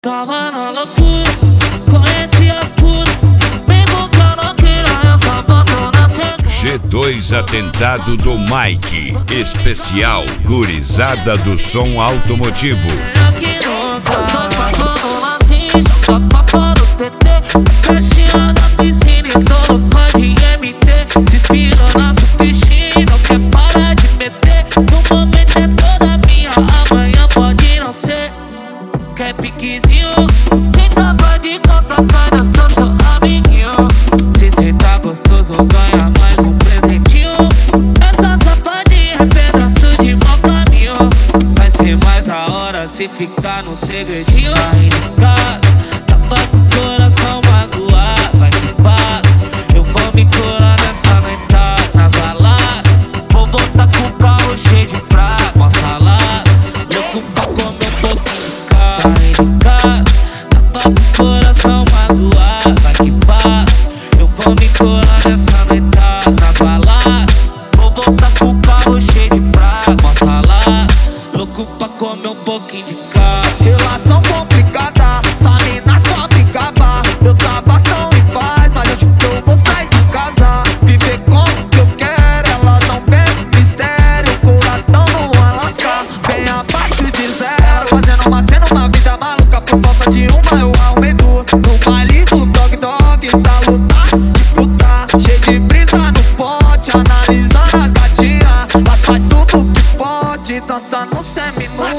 Tava na loucura, conheci as putas, mesmo que eu não queira, eu só boto na seca. G2 Atentado do Mike, especial gurizada do som automotivo. Aqui nunca, eu tô passando lacinho, joga pra fora o TT, caixinha da piscina e todo pode MT. Se inspira na sua piscina, não quer parar de meter. No momento é toda minha, amanhã pode não ser. Quer piquezinho? Senta, pode contar, eu sou seu amiguinho. Se cê tá gostoso, ganha mais um presentinho. Essa safadinha é pedaço de mau caminho. Vai ser mais da hora se ficar no segredinho. Sai de casa, tava com o coração magoado. Vai que passa, eu vou me curar nessa noitada. Na balada, vou voltar com o carro cheio de praga. Uma salada, louco pra comer um pouquinho de carne. Sai de casa, tava com o coração magoado. Vai que passa, eu vou me curar nessa noitada. Na balada, vou voltar com o carro cheio de praga. Uma salada, louco pra comer um pouquinho de carne. Relação complicada, essa mina só me gaba. Eu tava tão em paz, mas hoje que eu vou sair de casa. Viver como que eu quero, ela não pede mistério. Coração no Alasca, bem abaixo de zero. Fazendo uma cena, uma vida maluca. Por falta de uma eu arrumei duas. No baile do Dog Dog, tá lutar de puta. Cheio de brisa no pote, analisando as gatinhas. Elas faz tudo que pode, dança no semi-nua.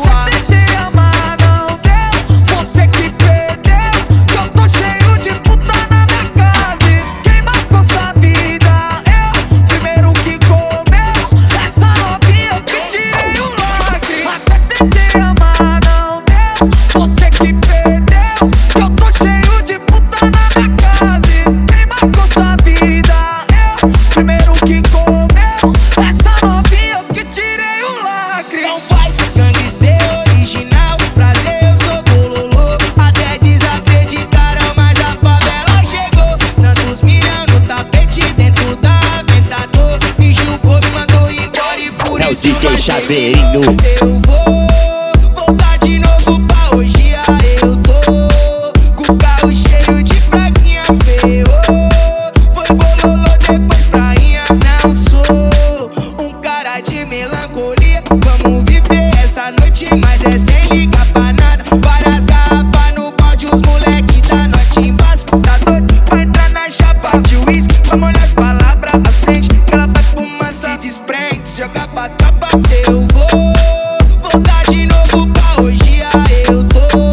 DJ Chaveirinho. Eu vou voltar de novo pra hoje. Eu tô com o carro cheio de praguinha feio. Foi bololô, depois prainha. Não sou um cara de melancolia. Vamos viver essa noite, mas é sem ligar pra nada. Várias garrafas no balde, os moleque da noite embaixo. Tá doido pra entrar na chapa de uísque. Vamos olhar as palavras, acende. Que ela vai fumar, se desprende, joga pra tropa. Eu vou voltar de novo pra hoje. Eu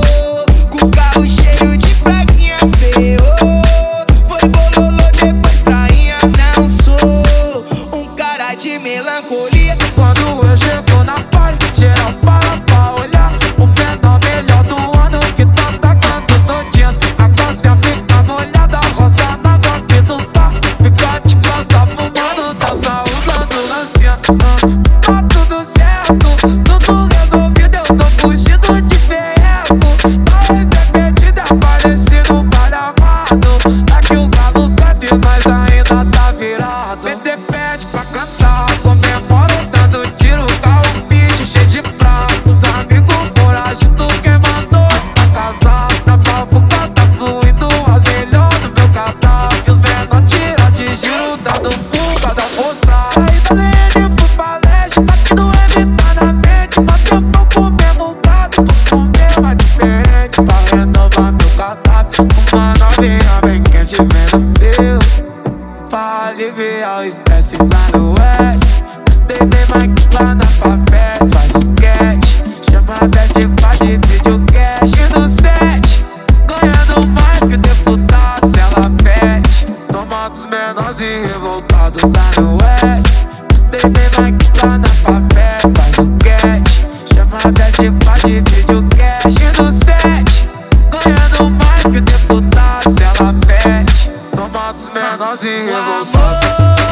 tô com o carro cheio de praguinha feio. Foi bololô, depois prainha. Não sou um cara de melancolia. Quando eu chego na party, geral para pra olhar. O menor melhor do ano que tá tacando todinhas. A calça fica molhada, roça na água que tu tá. Fica de costa fumando, dança usando lancinha. Tá tudo certo, tudo resolvido, eu tô fugindo de ferreco. Mas dependida, falecido, vale amado. Aqui o galo canta e nós ainda tá virado. PT pede pra cantar, comemora dando tiro. Carro pitch cheio de prato. Os amigos foragidos, quem mandou tá casado. Na favuca tá fluindo as melhores do meu catálogo. E os menor tira de giro, dando fuga da força. Aí da Lene fui pra leste, aqui do M tá na mente. Bateu pão com o mesmo gato, tô com mesma diferente. Pra renovar meu catálogo, uma novinha bem quente vendo fio. Pra aliviar o estresse lá no S. Gostei bem Mike lá na favela. Faz um catch, chama a Beth, faz de vídeo cash no set. Ganhando mais que deputado, se ela pede. Toma dos menores e revoltados lá no S. Gostei bem Mike lá na favela. Faz um catch, chama a Beth, faz de vídeo cash no set. Ganhando mais que deputado, se ela pede. Toma dos menores e revoltados.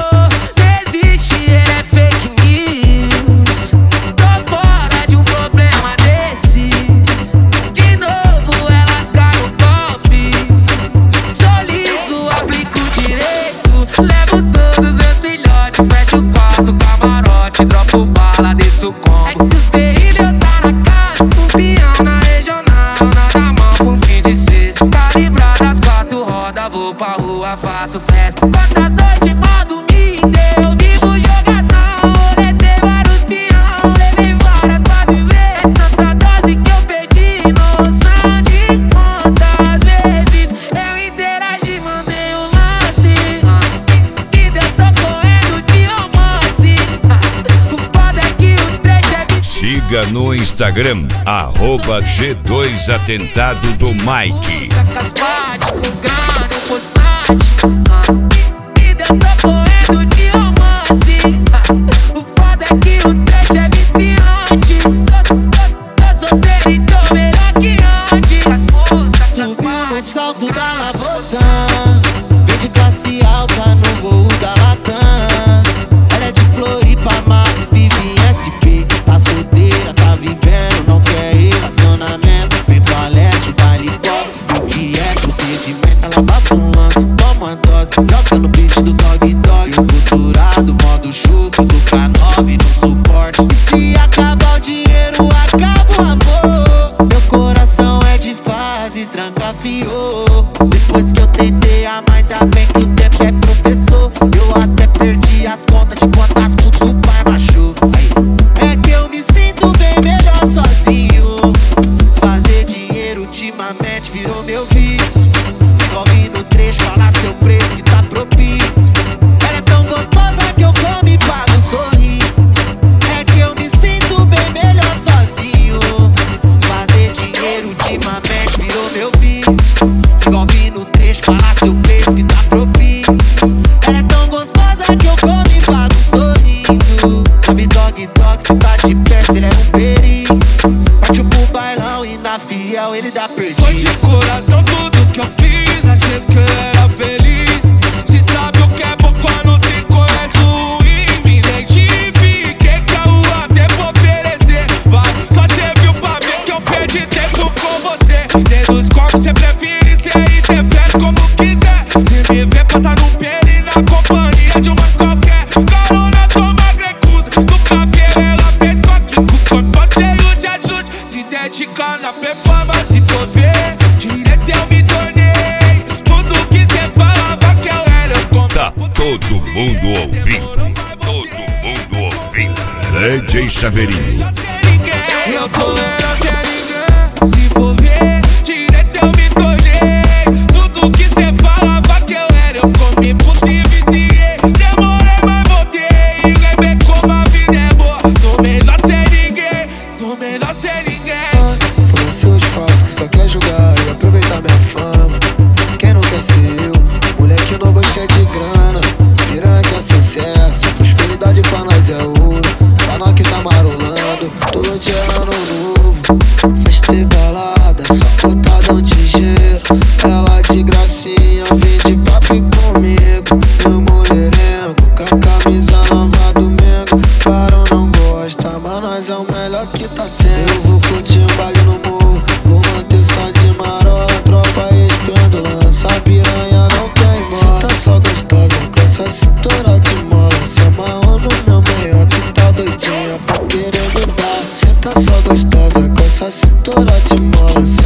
Desiste, é fake news. Tô fora de um problema desses. De novo elas caem no golpe. Sou liso, aplico direito. Levo todos meus filhotes, fecho o quarto, camarote. Dropo bala, desço o combo. É que os terríveis tá na casa, um peão na regional. Nada mão pro vou pra rua, faço festa. Quantas noites mal dormida, eu vivo jogadão. Roletei vários peão, levei várias pra viver. Tanta dose que eu perdi, noção de quantas vezes eu interagi, mandei um lance. E Deus tô correndo de romance. O foda é que o trecho é viciante. Siga no Instagram, @G2Atentado do Mike. Caspate, com grana, possante. E Deus tô correndo de romance. O foda é que o trecho é viciante. Tô solteiro e tô melhor que antes. Subiu no salto da Lavotã, veio de classe alta no voo da Latam. Ela é de Floripa, mas vive em SP. Tá solteira, tá vivendo, não quer relacionamento. Vem pra leste, baile pop, e o que é procedimento? Ela bate um lance, toma dose, joga no beat do Dog Dog. Costurado, modo chuco do K9 no suporte. E se acabar o dinheiro, acaba o amor. Meu coração é de fases, trancafiou. Depois que eu tentei amar, ainda bem que o tempo é professor. Eu até perdi as contas de quantas putas o pai machou. É que eu me sinto bem melhor sozinho. Fazer dinheiro ultimamente virou meu vício. Se envolve no trecho, fala seu preço que tá propício. Ela é tão gostosa que eu como e pago um sorriso. É que eu me sinto bem melhor sozinho. Fazer dinheiro ultimamente virou meu vício. Se envolve no trecho, fala seu preço que tá propício. Ela é tão gostosa que eu como e pago um sorriso. Love Dog Dog, se tá de pé, se ele é um perigo. Partiu pro bailão e na fiel ele dá perdido. Foi de coração tudo que eu fiz, achei que eu era feliz. Se sabe o que é bom quando se conhece o ruim. Me identifiquei que eu até vou oferecer. Vai, só cê viu pra ver que eu perdi tempo com você. Deduz como cê prefere, cê interpreta como quiser. Se me vê passar um peri na companhia de umas qualquer. Carona toma grecusa, no cabelo ela fez coquinho. Com o corpo cheio de ajude, se dedica na performance. Se for ver, direto eu me tornei. Tudo que cê falava que eu era, eu comprei. Tá todo mundo ouvindo, todo mundo ouvindo. DJ Chaveirinho. Eu tô vendo sem ninguém. Se for ver, direto eu me tornei. Tudo que cê falava que eu era, eu comi puta e viciei. Demorei, mas voltei. Lembrei como a vida é boa. Tô melhor sem ninguém, tô melhor sem ninguém. Foi seu disfarce que só quer jogar e aproveitar minha fama. Quem não quer ser eu? Moleque novo cheio de grana. Piranha que é sucesso. Prosperidade pra nós é ouro. Pra nós que tá marolando. Todo dia é ano novo. Festa e balada, só botadão ligeiro. Ela de gracinha, vem de papo comigo. Meu mulherengo, com a camisa nova do Mengo. Claro, não gosta, mas nós é o melhor que tá tendo. Eu vou curtir um baile no morro, vou manter só de marola. Tropa espiando, lança piranha, não tem mola. Cê tá só gostosa, com essa cintura de mola. Se amarrou no meu meio, tu tá doidinha pra querer me dar. Cê tá só gostosa, com essa cintura de mola.